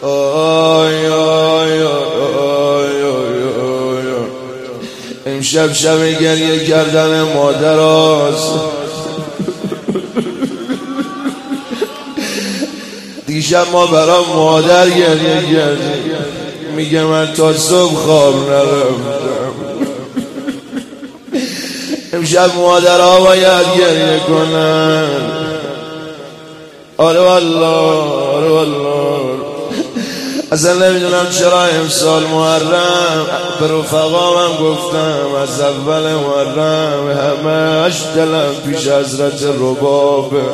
آی آی آی آی. امشب شب گریه کردن مادر است. دیشب ما برای مادر گریه کردیم. میگه من تا صبح خواب نرفتم. امشب مادرها باید گریه کنن. آره والله، آره والله. اصلا نمیدونم چرا امسال محرم به رفقامم گفتم از اول محرم همش دلم پیش حضرت ربابه.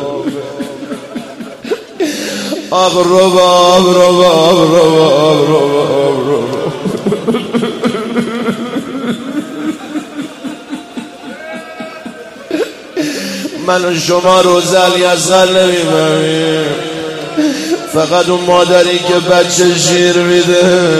آق رباب رباب رباب رباب رباب. من و شما روزل یزغل نمیبریم، فقط اون مادری که بچه شیر میده.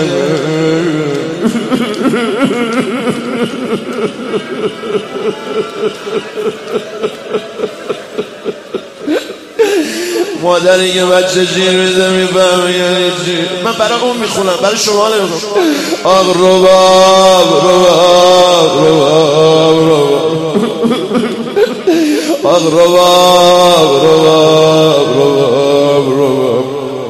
مادری که بچه شیر میده میفهمی یعنی چی. من برای اون میخونم، برای شما نمیخونم. آق رباب رباب رباب رباب. آق رباب رباب رباب رباب.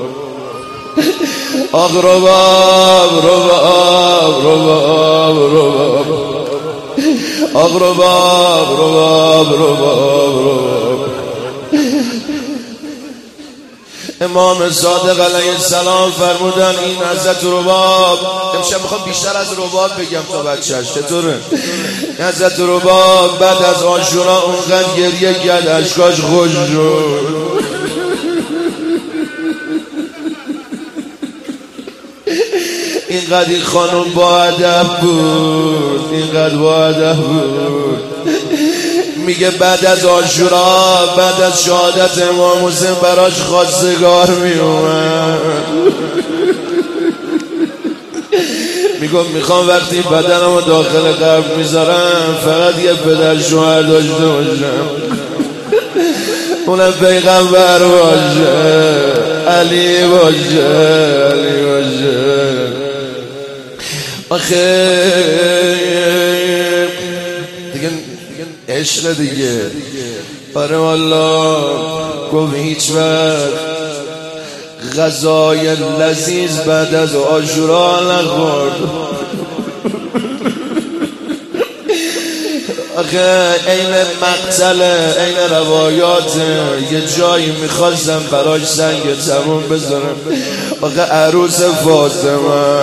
آق رباب رباب رباب رباب. آق رباب رباب رباب رباب. امام صادق علیه السلام فرمودن این حضرت رباب. امشب میخوام بیشتر از رباب بگم تا بچهش. چطوره؟ حضرت رباب بعد از عاشورا اونقدر گریه کرد اشکاش خوش شد. اینقدر این خانم با ادب بود، اینقدر با ادب بود. میگه بعد از عاشورا، بعد از شهادت امام حسین براش خواستگار میومد. میگم میخوام وقتی بدنمو داخل قبر میذارم فقط یه پدر شوهر داشته باشم، اونم پیغمبر باشه، علی باشه، علی باشه. آخه دیگه عشق دیگه. آره والله. گفت هیچ وقت غذای لذیذ بعد از عاشورا نخورد. آخه این مقتله، این روایات. یه جایی میخواستم براش سنگ تموم بذارم. آخه عروس فاطمه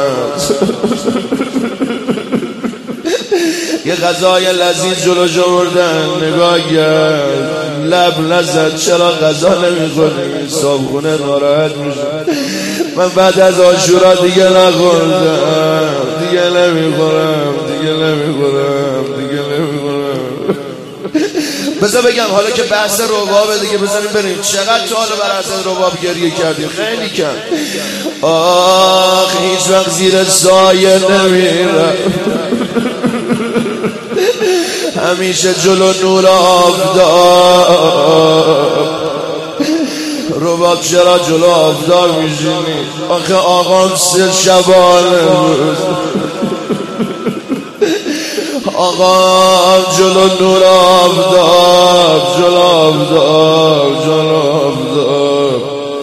یه غذای لذیذ جلوش آوردن، نگاه کرد، لب نزد. چرا غذا نمیخوری؟ صابخونه ناراحت میشه. من بعد از عاشورا دیگه نخوردم، دیگه نمیخورم، دیگه نمیخورم، دیگه نمیخورم. بذار بگم حالا که بحث ربابه دیگه، بذاریم بریم. چقدر تا حالا برای حضرت رباب گریه کردیم؟ خیلی کم. آخ هیچ وقت زیر سایه نمیرم، همیشه جلو نور آفتاب. رباب چرا جلو آفتاب میشینی؟ آخه آقام 3 شبانه بود. آقام جلو نور آفتاب، جلو آفتاب، جلو آفتاب.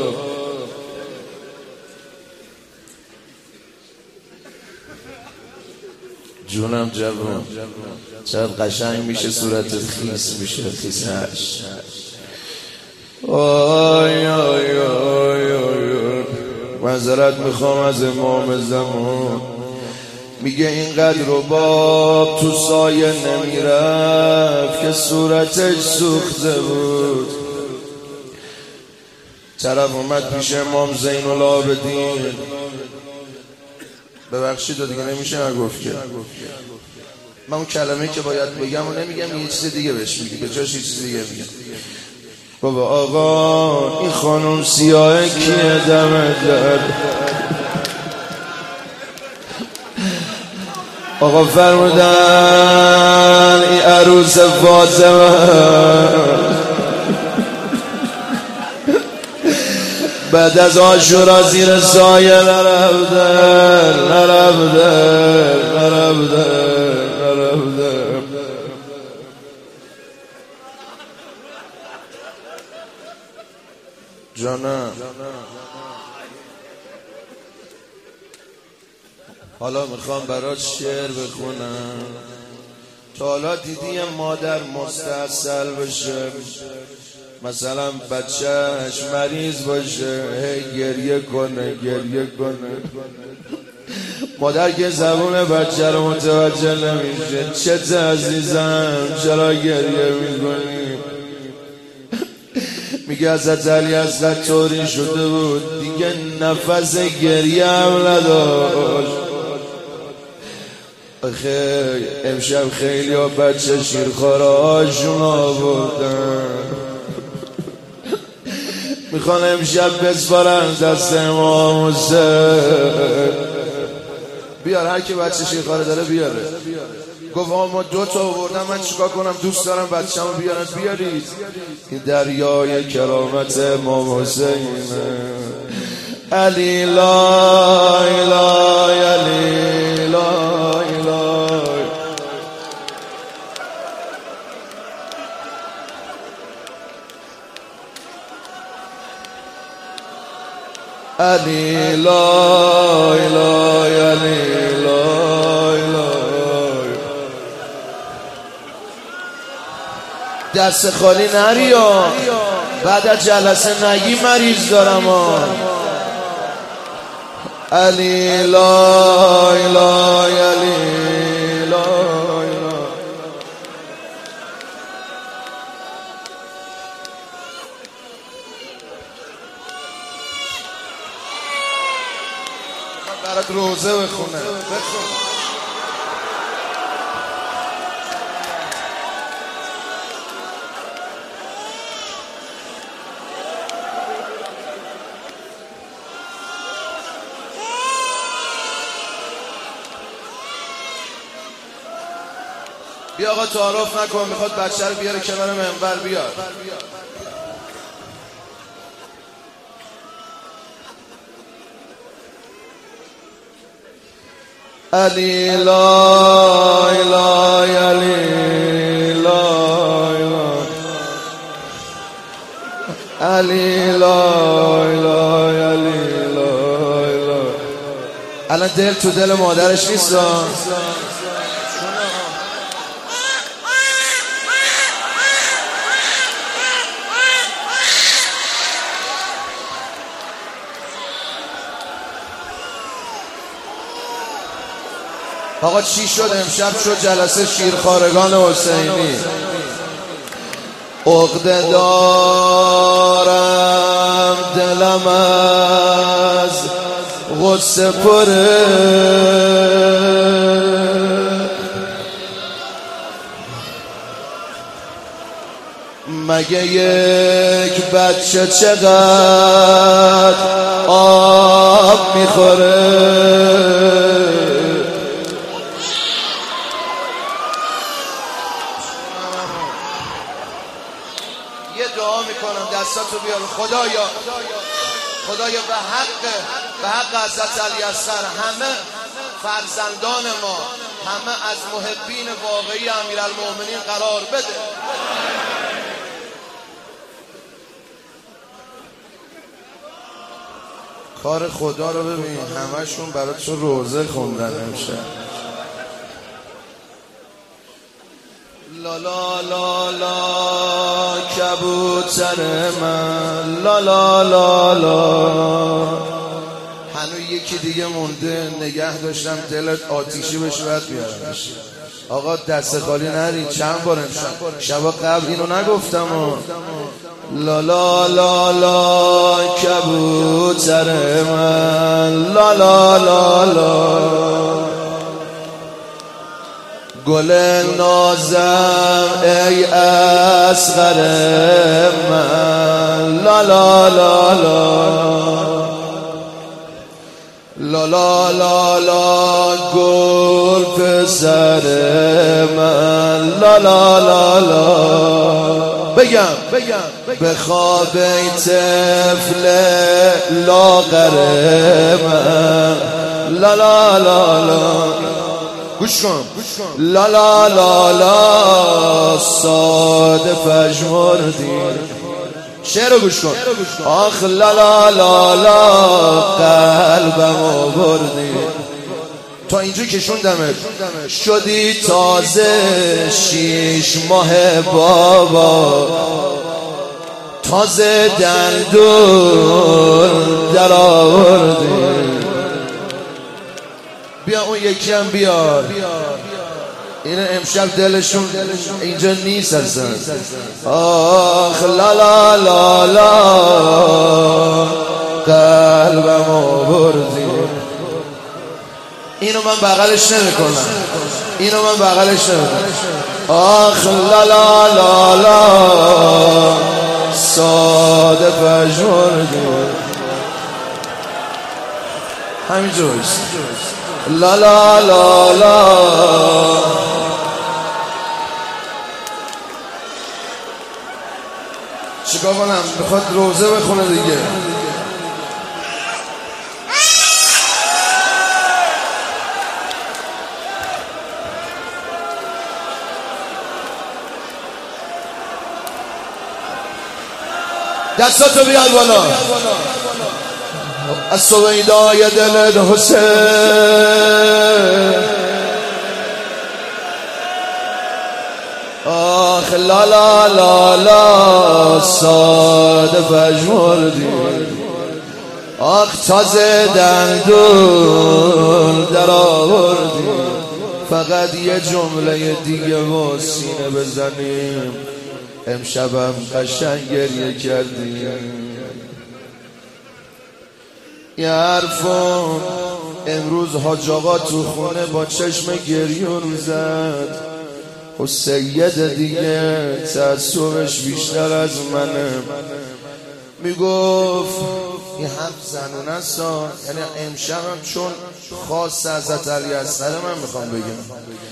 جونم جوان چقدر قشنگ میشه، صورت خیس میشه، خیسش. آی آی آی آی. معذرت میخوام از امام زمان. میگه اینقدر رباب تو سایه نمیرفت که صورتش سوخته بود. طرف اومد پیش امام زین العابدین. ببخشید دیگه نمیشه نگفت که من اون کلمه‌ای که باید بگم و نمیگم، یه چیز دیگه بهش میگی، به جاش یه چیز دیگه میگم. بابا آقا این خانم سیاه کیه دمت داد؟ آقا فرمودن این عروس فاطمه. بعد از عاشورا زیر سایه نرفته جانم. حالا میخوام برات شعر بخونم. تا حالا دیدی یه مادر مستحصل بشه، مثلا بچهش مریض باشه هی گریه کنه مادر که زبون بچه رو متوجه نمیشه؟ چته عزیزم چرا گریه میکنی؟ میگه حضرت علی حضرت طوری شده بود دیگه نفس گریه هم نداشت. امشب خیلی ها بچه شیرخواره هاشون آوردن، میخوان امشب بسپارن دست امام حسین. بیار هر کی بچه شیرخواره داره بیاره. گفت ما 2 تا آوردم، من چیکار کنم؟ دوست دارم بچه‌مو بیارن. بیارید. این دریای کرامت امام حسین. علی لا اله علی لا اله علی لا اله علی لا اله. دست خالی نریا، بعد از جلسه نگی مریض دارم علی لا اله علی لا اله. برات روزه بخونه. بیا آقا تعارف نکن، میخواد بچه رو بیاره کنار منبر. بیار علی لا اله علی لا اله علی لا اله علی لا اله. الان دل تو دل مادرش نیست. آقا چی شد امشب؟ شد جلسه شیرخوارگان حسینی. عقده دارم دلم از غصه پره، مگه یک بچه چقدر آب میخوره؟ یه دعا میکنم دستاتو بیار. خدایا به حق حضرت علی اصغر همه فرزندان ما، همه از محبین واقعی امیرالمومنین قرار بده. کار خدا رو ببین، همشون برای تو روزه خوندن امشب. لا لا لا لا کبوتر من لا لا لا لا. هنوز یکی دیگه مونده، نگه داشتم دلت آتیشی بشه بعد بیارم. آقا دست خالی نرید. چند بار امشب شبا قبل اینو نگفتم لا لا لا لا کبوتر من لا لا لا لا. گل نازم ای اصغر من لا لا لا لا لا لا لا لا. گل پسر من لا لا لا لا. بگم به خواب ای طفل لاغر من لا لا لا لا گوش کن لا لا لا لا ساده پژمردی شعر رو گوش کن آخ لا لا لا لا قلبمو بردی تا اینجا کشوندمت شدی تازه 6 ماه بابا تازه دندون در آوردی بیا اون یکی هم بیار این امشب دلشون اینجا نیست اصلا آخ لا لا لا لا قلبمو بردی اینو من بغلش نمیکنم اینو من بغلش نمیکنم آخ لا لا لا لا ساده پژمردی همینجوریست لا لا لا لا چیکار کنم بخواد روزه بخونه دیگه دستاتو بیاد بالا از سویدای دل حسین آخ لا لا لا لا ساده پژمردی آخ تازه دندون در آوردی فقط یه جمله دیگه و سینه بزنیم امشبم قشنگ گریه کردیم یه حرفم امروز حاج آقا تو خونه با چشم گریون زد و سید دیگه تعصبش بیشتر از منه میگفت این حرف زنونه است یعنی امشبم چون خاص حضرت علی اصغر من میخوام بگم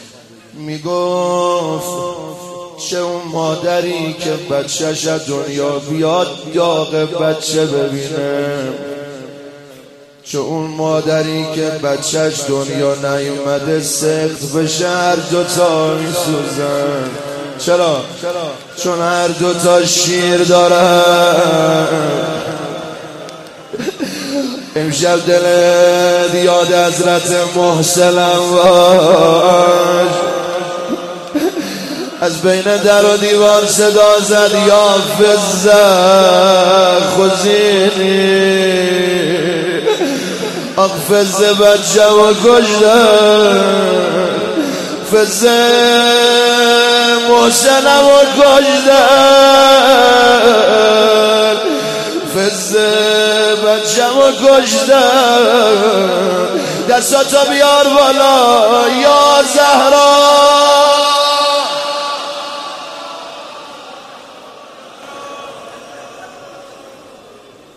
میگفت چه اون مادری که بچهش از دنیا بیاد داغ بچه ببینه چه اون مادری که بچهش دنیا نیومده سخت بشه هر دوتا میسوزن چرا؟ چون هر دوتا شیر دارن امشب دلت یاد حضرت محسنم باش از بین در و دیوار صدا زد یا فزه خوزینی آق فزه بچه و کشدن فزه محسنم و کشدن فزه بچه و کشدن دستاتو بیار بالا یا زهرا